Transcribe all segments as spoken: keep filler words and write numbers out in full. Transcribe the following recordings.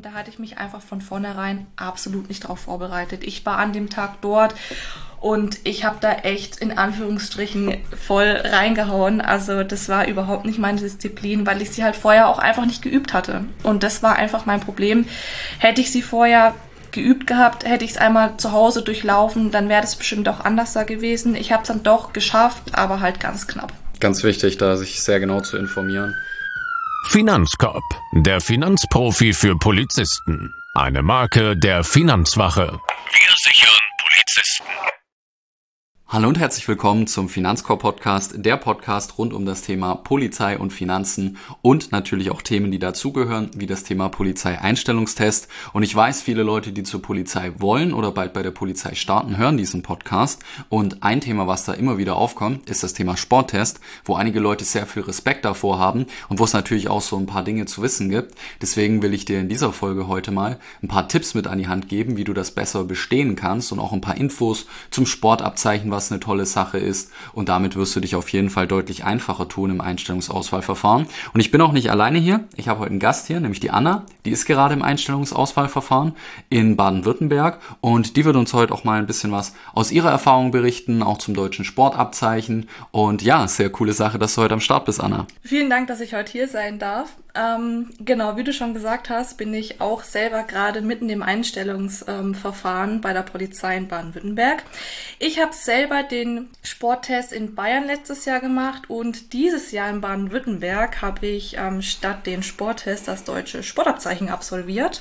und da hatte ich mich einfach von vornherein absolut nicht drauf vorbereitet. Ich war an dem Tag dort und ich habe da echt in Anführungsstrichen voll reingehauen. Also das war überhaupt nicht meine Disziplin, weil ich sie halt vorher auch einfach nicht geübt hatte. Und das war einfach mein Problem. Hätte ich sie vorher geübt gehabt, hätte ich es einmal zu Hause durchlaufen, dann wäre das bestimmt auch anders da gewesen. Ich habe es dann doch geschafft, aber halt ganz knapp. Ganz wichtig, da sich sehr genau zu informieren. Finanzkorb, der Finanzprofi für Polizisten. Eine Marke der Finanzwache. Wir sichern Polizisten. Hallo und herzlich willkommen zum Finanzkorb-Podcast, der Podcast rund um das Thema Polizei und Finanzen und natürlich auch Themen, die dazugehören, wie das Thema Polizeieinstellungstest. Und ich weiß, viele Leute, die zur Polizei wollen oder bald bei der Polizei starten, hören diesen Podcast. Und ein Thema, was da immer wieder aufkommt, ist das Thema Sporttest, wo einige Leute sehr viel Respekt davor haben und wo es natürlich auch so ein paar Dinge zu wissen gibt. Deswegen will ich dir in dieser Folge heute mal ein paar Tipps mit an die Hand geben, wie du das besser bestehen kannst und auch ein paar Infos zum Sportabzeichen, was eine tolle Sache ist, und damit wirst du dich auf jeden Fall deutlich einfacher tun im Einstellungsauswahlverfahren. Und ich bin auch nicht alleine hier. Ich habe heute einen Gast hier, nämlich die Anna. Die ist gerade im Einstellungsauswahlverfahren in Baden-Württemberg und die wird uns heute auch mal ein bisschen was aus ihrer Erfahrung berichten, auch zum deutschen Sportabzeichen. Und ja, sehr coole Sache, dass du heute am Start bist, Anna. Vielen Dank, dass ich heute hier sein darf. Ähm, genau, wie du schon gesagt hast, bin ich auch selber gerade mitten im Einstellungsverfahren ähm, bei der Polizei in Baden-Württemberg. Ich habe selber den Sporttest in Bayern letztes Jahr gemacht und dieses Jahr in Baden-Württemberg habe ich ähm, statt den Sporttest das deutsche Sportabzeichen absolviert.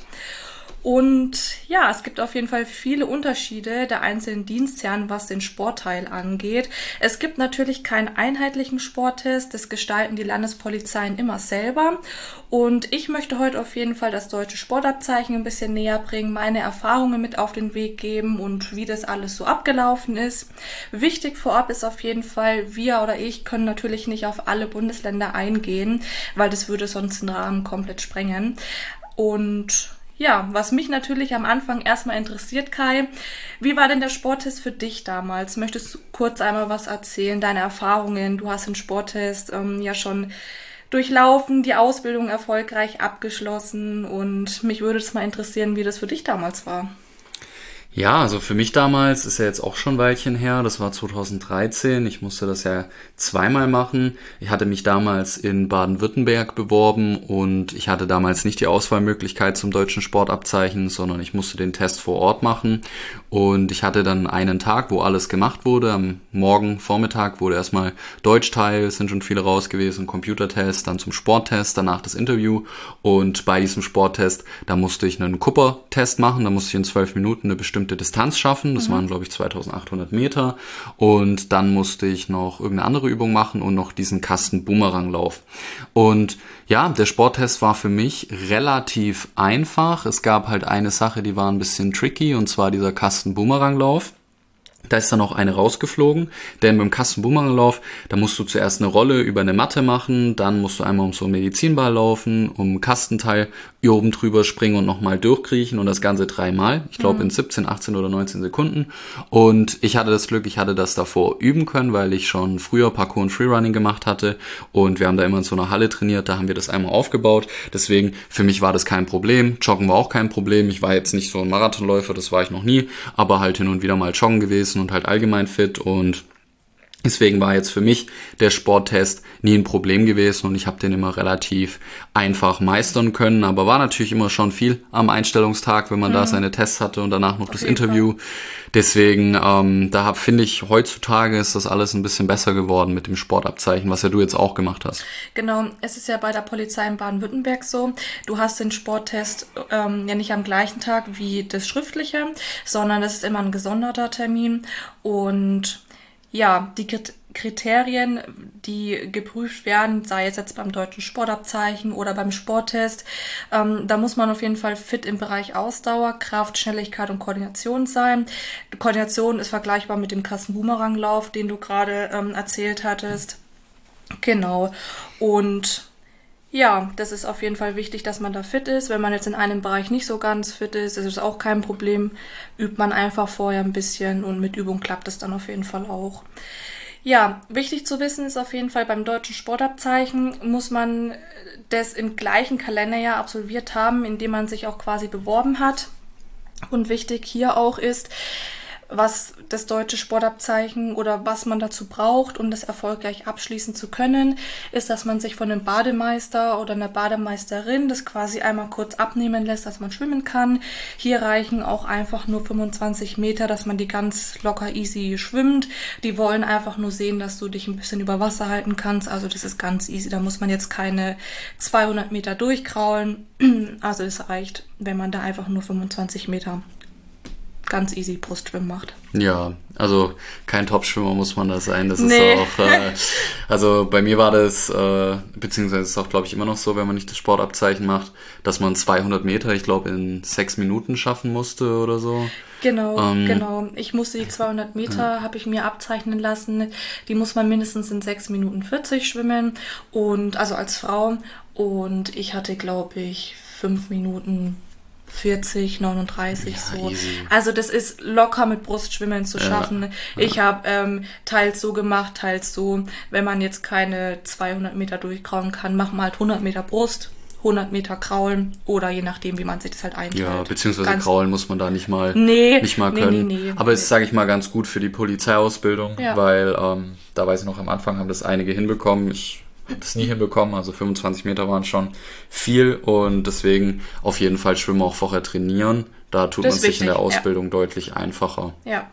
Und ja, es gibt auf jeden Fall viele Unterschiede der einzelnen Dienstherren, was den Sportteil angeht. Es gibt natürlich keinen einheitlichen Sporttest, das gestalten die Landespolizeien immer selber. Und ich möchte heute auf jeden Fall das deutsche Sportabzeichen ein bisschen näher bringen, meine Erfahrungen mit auf den Weg geben und wie das alles so abgelaufen ist. Wichtig vorab ist auf jeden Fall, wir oder ich können natürlich nicht auf alle Bundesländer eingehen, weil das würde sonst den Rahmen komplett sprengen. Und ja, was mich natürlich am Anfang erstmal interessiert, Kai, wie war denn der Sporttest für dich damals? Möchtest du kurz einmal was erzählen, deine Erfahrungen? Du hast den Sporttest ähm, ja schon durchlaufen, die Ausbildung erfolgreich abgeschlossen und mich würde es mal interessieren, wie das für dich damals war. Ja, also für mich damals ist ja jetzt auch schon ein Weilchen her, das war zweitausenddreizehn, ich musste das ja zweimal machen. Ich hatte mich damals in Baden-Württemberg beworben und ich hatte damals nicht die Auswahlmöglichkeit zum deutschen Sportabzeichen, sondern ich musste den Test vor Ort machen und ich hatte dann einen Tag, wo alles gemacht wurde. Am Morgen, Vormittag wurde erstmal Deutschteil, es sind schon viele raus gewesen, Computertest, dann zum Sporttest, danach das Interview und bei diesem Sporttest, da musste ich einen Cooper-Test machen, da musste ich in zwölf Minuten eine bestimmte Distanz schaffen, das mhm. waren glaube ich zweitausendachthundert Meter und dann musste ich noch irgendeine andere Übung machen und noch diesen Kasten-Boomerang-Lauf. Und ja, der Sporttest war für mich relativ einfach. Es gab halt eine Sache, die war ein bisschen tricky, und zwar dieser Kasten-Boomerang-Lauf. Da ist dann auch eine rausgeflogen, denn beim Kasten-Boomerang-Lauf, da musst du zuerst eine Rolle über eine Matte machen, dann musst du einmal um so einen Medizinball laufen, um einen Kastenteil hier oben drüber springen und nochmal durchkriechen und das Ganze dreimal. Ich glaube in siebzehn, achtzehn oder neunzehn Sekunden. Und ich hatte das Glück, ich hatte das davor üben können, weil ich schon früher Parkour und Freerunning gemacht hatte und wir haben da immer in so einer Halle trainiert, da haben wir das einmal aufgebaut. Deswegen, für mich war das kein Problem. Joggen war auch kein Problem. Ich war jetzt nicht so ein Marathonläufer, das war ich noch nie, aber halt hin und wieder mal joggen gewesen und halt allgemein fit, und deswegen war jetzt für mich der Sporttest nie ein Problem gewesen und ich habe den immer relativ einfach meistern können, aber war natürlich immer schon viel am Einstellungstag, wenn man mhm. da seine Tests hatte und danach noch Auf das Interview. Fall. Deswegen, ähm, da finde ich, heutzutage ist das alles ein bisschen besser geworden mit dem Sportabzeichen, was ja du jetzt auch gemacht hast. Genau, es ist ja bei der Polizei in Baden-Württemberg so, du hast den Sporttest ähm, ja nicht am gleichen Tag wie das schriftliche, sondern es ist immer ein gesonderter Termin und ja, die Kriterien, die geprüft werden, sei es jetzt beim deutschen Sportabzeichen oder beim Sporttest, ähm, da muss man auf jeden Fall fit im Bereich Ausdauer, Kraft, Schnelligkeit und Koordination sein. Die Koordination ist vergleichbar mit dem Kasten-Boomerang-Lauf, den du gerade ähm, erzählt hattest. Genau. Und ja, das ist auf jeden Fall wichtig, dass man da fit ist. Wenn man jetzt in einem Bereich nicht so ganz fit ist, ist es auch kein Problem. Übt man einfach vorher ein bisschen und mit Übung klappt es dann auf jeden Fall auch. Ja, wichtig zu wissen ist auf jeden Fall, beim deutschen Sportabzeichen muss man das im gleichen Kalenderjahr absolviert haben, in dem man sich auch quasi beworben hat. Und wichtig hier auch ist, was das deutsche Sportabzeichen oder was man dazu braucht, um das erfolgreich abschließen zu können, ist, dass man sich von einem Bademeister oder einer Bademeisterin das quasi einmal kurz abnehmen lässt, dass man schwimmen kann. Hier reichen auch einfach nur fünfundzwanzig Meter, dass man die ganz locker easy schwimmt. Die wollen einfach nur sehen, dass du dich ein bisschen über Wasser halten kannst. Also das ist ganz easy. Da muss man jetzt keine zweihundert Meter durchkraulen. Also es reicht, wenn man da einfach nur fünfundzwanzig Meter ganz easy Brustschwimmen macht. Ja, also kein Top-Schwimmer muss man da sein. Das Nee. ist auch, äh, also bei mir war das, äh, beziehungsweise ist es auch, glaube ich, immer noch so, wenn man nicht das Sportabzeichen macht, dass man zweihundert Meter, ich glaube, in sechs Minuten schaffen musste oder so. Genau, Ähm, genau. Ich musste die zweihundert Meter, habe ich mir abzeichnen lassen. Die muss man mindestens in sechs Minuten vierzig schwimmen. Und also als Frau. Und ich hatte, glaube ich, fünf Minuten vierzig, neununddreißig, Ja, so. easy. Also das ist locker mit Brustschwimmen zu Ja, schaffen. Ich habe ähm, teils so gemacht, teils so. Wenn man jetzt keine zweihundert Meter durchkraulen kann, machen wir halt hundert Meter Brust, hundert Meter kraulen oder je nachdem, wie man sich das halt einteilt. Ja, beziehungsweise Ganz- kraulen muss man da nicht mal, Nee, nicht mal nee, können. nee, nee, Aber es ist, nee. sage ich mal, ganz gut für die Polizeiausbildung, Ja. weil ähm, da weiß ich noch, am Anfang haben das einige hinbekommen. Ich habe das nie hinbekommen, also fünfundzwanzig Meter waren schon viel und deswegen auf jeden Fall Schwimmen auch vorher trainieren. Da tut Das man ist sich in der wichtig, ja. Ausbildung deutlich einfacher. Ja.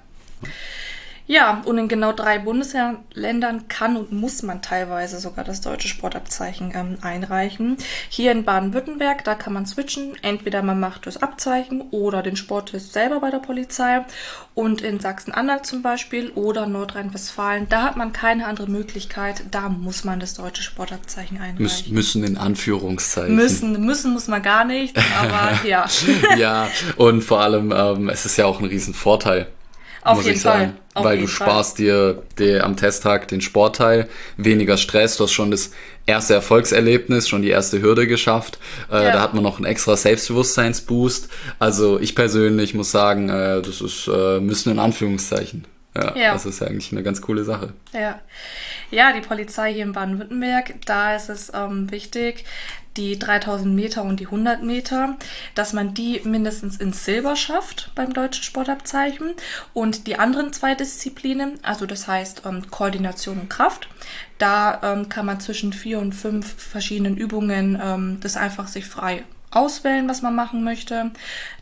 Ja, und in genau drei Bundesländern kann und muss man teilweise sogar das deutsche Sportabzeichen ähm, einreichen. Hier in Baden-Württemberg, da kann man switchen. Entweder man macht das Abzeichen oder den Sporttest selber bei der Polizei. Und in Sachsen-Anhalt zum Beispiel oder Nordrhein-Westfalen, da hat man keine andere Möglichkeit. Da muss man das deutsche Sportabzeichen einreichen. Müs müssen in Anführungszeichen. Müssen, müssen muss man gar nicht, aber ja. Ja, und vor allem, ähm, es ist ja auch ein Riesenvorteil. Auf muss jeden ich sagen. Fall. Auf Weil jeden du Fall. sparst dir der, am Testtag den Sportteil, weniger Stress, du hast schon das erste Erfolgserlebnis, schon die erste Hürde geschafft. Äh, Ja. Da hat man noch einen extra Selbstbewusstseinsboost. Also ich persönlich muss sagen, äh, das ist äh, müssen in Anführungszeichen. Ja, Ja. Das ist eigentlich eine ganz coole Sache. Ja. Ja, die Polizei hier in Baden-Württemberg, da ist es ähm, wichtig, die dreitausend Meter und die hundert Meter, dass man die mindestens in Silber schafft beim deutschen Sportabzeichen und die anderen zwei Disziplinen, also das heißt ähm, Koordination und Kraft, da ähm, kann man zwischen vier und fünf verschiedenen Übungen ähm, das einfach sich frei auswählen, was man machen möchte.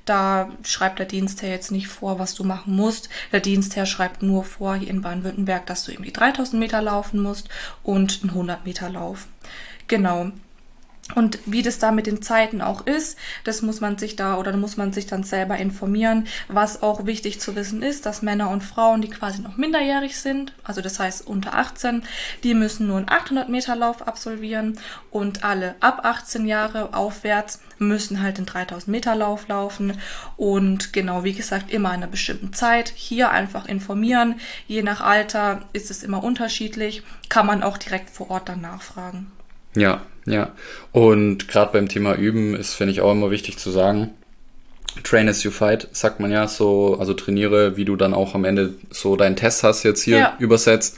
Da schreibt der Dienstherr jetzt nicht vor, was du machen musst. Der Dienstherr schreibt nur vor, hier in Baden-Württemberg, dass du eben die dreitausend Meter laufen musst und einen hundert Meter Lauf. Genau. Und wie das da mit den Zeiten auch ist, das muss man sich da oder da muss man sich dann selber informieren. Was auch wichtig zu wissen ist, dass Männer und Frauen, die quasi noch minderjährig sind, also das heißt unter achtzehn, die müssen nur einen achthundert Meter Lauf absolvieren und alle ab achtzehn Jahre aufwärts müssen halt den dreitausend Meter Lauf laufen und genau, wie gesagt, immer in einer bestimmten Zeit. Hier einfach informieren. Je nach Alter ist es immer unterschiedlich, kann man auch direkt vor Ort dann nachfragen. Ja, ja. Und gerade beim Thema Üben ist, finde ich, auch immer wichtig zu sagen, train as you fight, sagt man ja so, also trainiere, wie du dann auch am Ende so deinen Test hast jetzt hier Ja. übersetzt.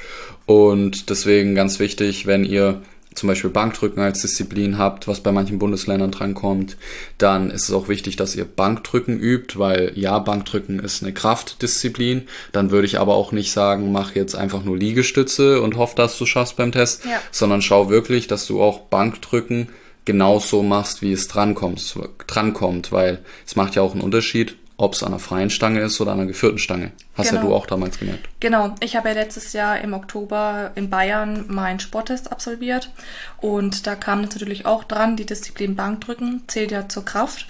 Und deswegen ganz wichtig, wenn ihr zum Beispiel Bankdrücken als Disziplin habt, was bei manchen Bundesländern drankommt, dann ist es auch wichtig, dass ihr Bankdrücken übt, weil ja, Bankdrücken ist eine Kraftdisziplin. Dann würde ich aber auch nicht sagen, mach jetzt einfach nur Liegestütze und hoff, dass du schaffst beim Test, Ja. sondern schau wirklich, dass du auch Bankdrücken genauso machst, wie es drankommt, drankommt, weil es macht ja auch einen Unterschied, ob es an einer freien Stange ist oder an einer geführten Stange. Hast Genau. ja du auch damals gemerkt. Genau, ich habe ja letztes Jahr im Oktober in Bayern meinen Sporttest absolviert und da kam natürlich auch dran, die Disziplin Bankdrücken zählt ja zur Kraft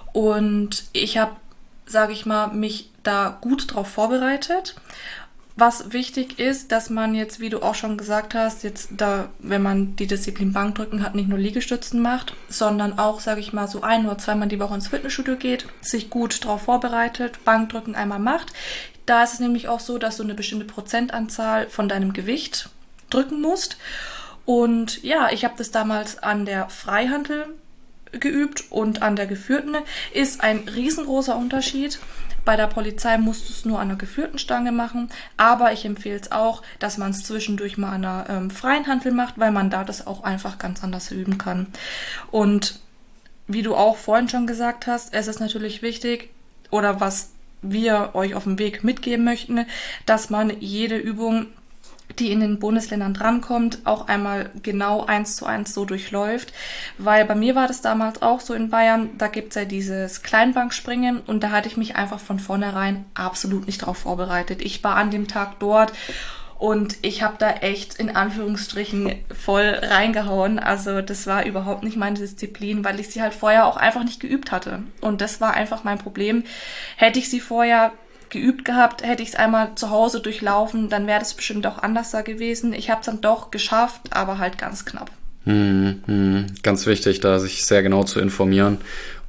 und ich habe, sage ich mal, mich da gut drauf vorbereitet. Was wichtig ist, dass man jetzt, wie du auch schon gesagt hast, jetzt da, wenn man die Disziplin Bankdrücken hat, nicht nur Liegestützen macht, sondern auch, sage ich mal, so ein oder zweimal die Woche ins Fitnessstudio geht, sich gut darauf vorbereitet, Bankdrücken einmal macht. Da ist es nämlich auch so, dass du eine bestimmte Prozentanzahl von deinem Gewicht drücken musst. Und ja, ich habe das damals an der Freihantel geübt und an der geführten. Ist ein riesengroßer Unterschied. Bei der Polizei musst du es nur an einer geführten Stange machen, aber ich empfehle es auch, dass man es zwischendurch mal an einer ähm, freien Hantel macht, weil man da das auch einfach ganz anders üben kann. Und wie du auch vorhin schon gesagt hast, es ist natürlich wichtig, oder was wir euch auf dem Weg mitgeben möchten, dass man jede Übung, die in den Bundesländern drankommt, auch einmal genau eins zu eins so durchläuft. Weil bei mir war das damals auch so in Bayern, da gibt's ja dieses Kleinbankspringen und da hatte ich mich einfach von vornherein absolut nicht drauf vorbereitet. Ich war an dem Tag dort und ich habe da echt in Anführungsstrichen voll reingehauen. Also das war überhaupt nicht meine Disziplin, weil ich sie halt vorher auch einfach nicht geübt hatte. Und das war einfach mein Problem. Hätte ich sie vorher geübt gehabt, hätte ich es einmal zu Hause durchlaufen, dann wäre das bestimmt auch anders da gewesen. Ich habe es dann doch geschafft, aber halt ganz knapp. Hm, hm. Ganz wichtig, da sich sehr genau zu informieren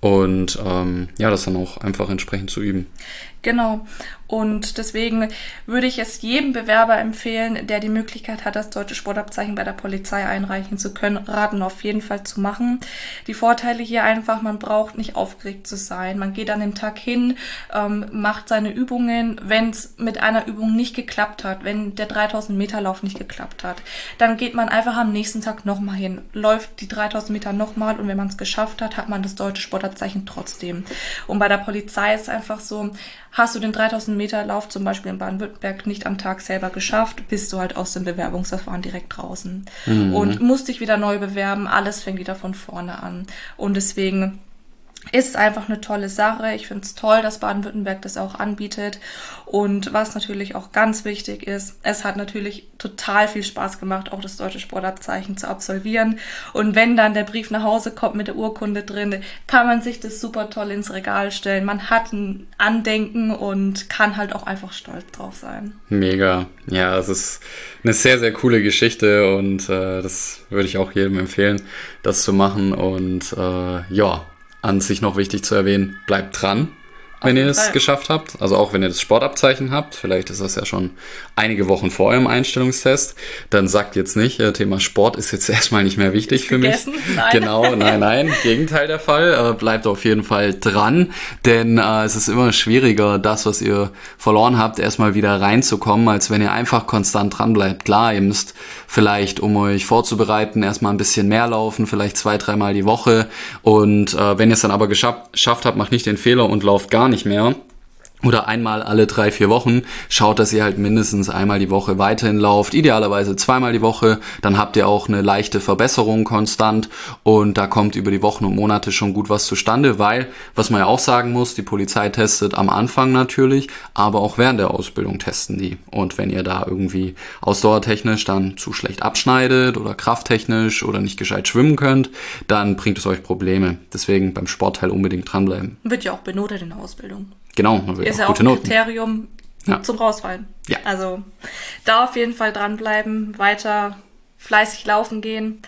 und ähm, ja, das dann auch einfach entsprechend zu üben. Genau. Und deswegen würde ich es jedem Bewerber empfehlen, der die Möglichkeit hat, das deutsche Sportabzeichen bei der Polizei einreichen zu können, raten auf jeden Fall zu machen. Die Vorteile hier einfach, man braucht nicht aufgeregt zu sein. Man geht an dem Tag hin, ähm, macht seine Übungen. Wenn es mit einer Übung nicht geklappt hat, wenn der dreitausend Meter Lauf nicht geklappt hat, dann geht man einfach am nächsten Tag nochmal hin, läuft die dreitausend Meter nochmal und wenn man es geschafft hat, hat man das deutsche Sportabzeichen trotzdem. Und bei der Polizei ist es einfach so, hast du den dreitausend Meter Lauf zum Beispiel in Baden-Württemberg nicht am Tag selber geschafft, bist du halt aus dem Bewerbungsverfahren direkt draußen. Mhm. Und musst dich wieder neu bewerben, alles fängt wieder von vorne an. Und deswegen ist einfach eine tolle Sache. Ich finde es toll, dass Baden-Württemberg das auch anbietet. Und was natürlich auch ganz wichtig ist, es hat natürlich total viel Spaß gemacht, auch das deutsche Sportabzeichen zu absolvieren. Und wenn dann der Brief nach Hause kommt mit der Urkunde drin, kann man sich das super toll ins Regal stellen. Man hat ein Andenken und kann halt auch einfach stolz drauf sein. Mega. Ja, es ist eine sehr, sehr coole Geschichte und äh, das würde ich auch jedem empfehlen, das zu machen. Und äh, ja, an sich noch wichtig zu erwähnen, bleibt dran, wenn ihr es geschafft habt. Also auch wenn ihr das Sportabzeichen habt, vielleicht ist das ja schon einige Wochen vor eurem Einstellungstest, dann sagt jetzt nicht, äh, Thema Sport ist jetzt erstmal nicht mehr wichtig für mich. Nein. Genau, nein, nein, Gegenteil der Fall. Äh, bleibt auf jeden Fall dran, denn äh, es ist immer schwieriger, das, was ihr verloren habt, erstmal wieder reinzukommen, als wenn ihr einfach konstant dran bleibt. Klar, ihr müsst vielleicht, um euch vorzubereiten, erstmal ein bisschen mehr laufen, vielleicht zwei, dreimal die Woche und äh, wenn ihr es dann aber geschafft, geschafft habt, macht nicht den Fehler und lauft gar nicht mehr. Oder einmal alle drei, vier Wochen. Schaut, dass ihr halt mindestens einmal die Woche weiterhin lauft. Idealerweise zweimal die Woche. Dann habt ihr auch eine leichte Verbesserung konstant. Und da kommt über die Wochen und Monate schon gut was zustande. Weil, was man ja auch sagen muss, die Polizei testet am Anfang natürlich, aber auch während der Ausbildung testen die. Und wenn ihr da irgendwie ausdauertechnisch dann zu schlecht abschneidet oder krafttechnisch oder nicht gescheit schwimmen könnt, dann bringt es euch Probleme. Deswegen beim Sportteil unbedingt dranbleiben. Wird ja auch benotet in der Ausbildung. Genau, man will ist auch ja gute auch ein Noten. Kriterium Ja. zum Rausfallen. Ja. Also da auf jeden Fall dranbleiben, weiter fleißig laufen gehen.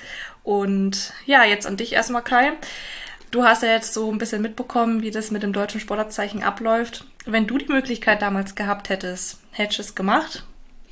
Und ja, jetzt an dich erstmal, Kai. Du hast ja jetzt so ein bisschen mitbekommen, wie das mit dem deutschen Sportabzeichen abläuft. Wenn du die Möglichkeit damals gehabt hättest, hättest du es gemacht?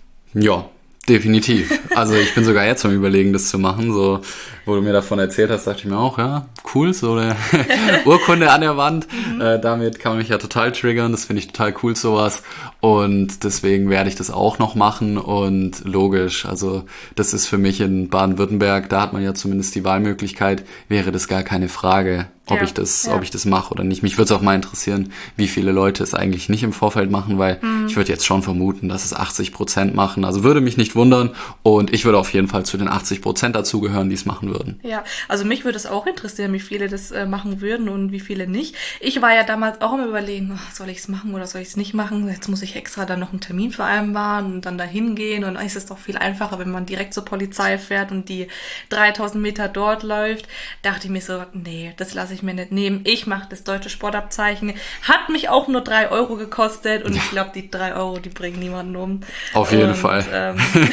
Ja, definitiv. Also ich bin sogar jetzt am Überlegen, das zu machen. So, wo du mir davon erzählt hast, dachte ich mir auch, ja, cool, so eine Urkunde an der Wand. Mhm. Äh, damit kann man mich ja total triggern. Das finde ich total cool, sowas. Und deswegen werde ich das auch noch machen. Und logisch, also das ist für mich in Baden-Württemberg, da hat man ja zumindest die Wahlmöglichkeit, wäre das gar keine Frage, ob ja, ich das, ja. ob ich das mache oder nicht. Mich würde es auch mal interessieren, wie viele Leute es eigentlich nicht im Vorfeld machen, weil mhm. ich würde jetzt schon vermuten, dass es achtzig Prozent machen. Also würde mich nicht wundern und ich würde auf jeden Fall zu den achtzig Prozent dazugehören, die es machen würden. Ja, also mich würde es auch interessieren, wie viele das äh, machen würden und wie viele nicht. Ich war ja damals auch am Überlegen, ach, soll ich es machen oder soll ich es nicht machen? Jetzt muss ich extra dann noch einen Termin vereinbaren und dann dahin gehen und es ist doch viel einfacher, wenn man direkt zur Polizei fährt und die dreitausend Meter dort läuft. Dachte ich mir so, nee, das lasse ich mir nicht nehmen. Ich mache das deutsche Sportabzeichen. Hat mich auch nur drei Euro gekostet und ich glaube, die drei Euro, die bringen niemanden um. Auf jeden und, Fall. Ähm,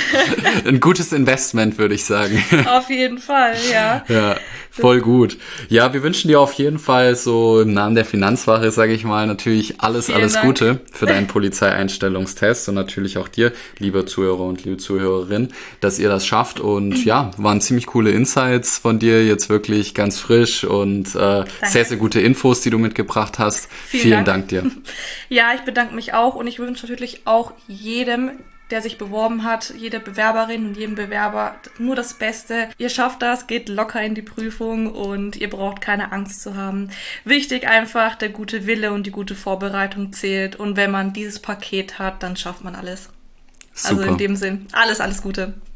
Ein gutes Investment, würde ich sagen. Auf jeden Fall, ja. Ja, voll gut. Ja, wir wünschen dir auf jeden Fall so im Namen der Finanzwache, sage ich mal, natürlich alles, Vielen alles Dank. Gute für deinen Polizeieinstellungstest und natürlich auch dir, liebe Zuhörer und liebe Zuhörerin, dass ihr das schafft und ja, waren ziemlich coole Insights von dir, jetzt wirklich ganz frisch und äh, äh, sehr, sehr gute Infos, die du mitgebracht hast. Vielen, Vielen Dank. Dank dir. Ja, ich bedanke mich auch und ich wünsche natürlich auch jedem, der sich beworben hat, jede Bewerberin und jedem Bewerber nur das Beste. Ihr schafft das, geht locker in die Prüfung und ihr braucht keine Angst zu haben. Wichtig einfach, der gute Wille und die gute Vorbereitung zählt. Und wenn man dieses Paket hat, dann schafft man alles. Super. Also in dem Sinn, alles, alles Gute.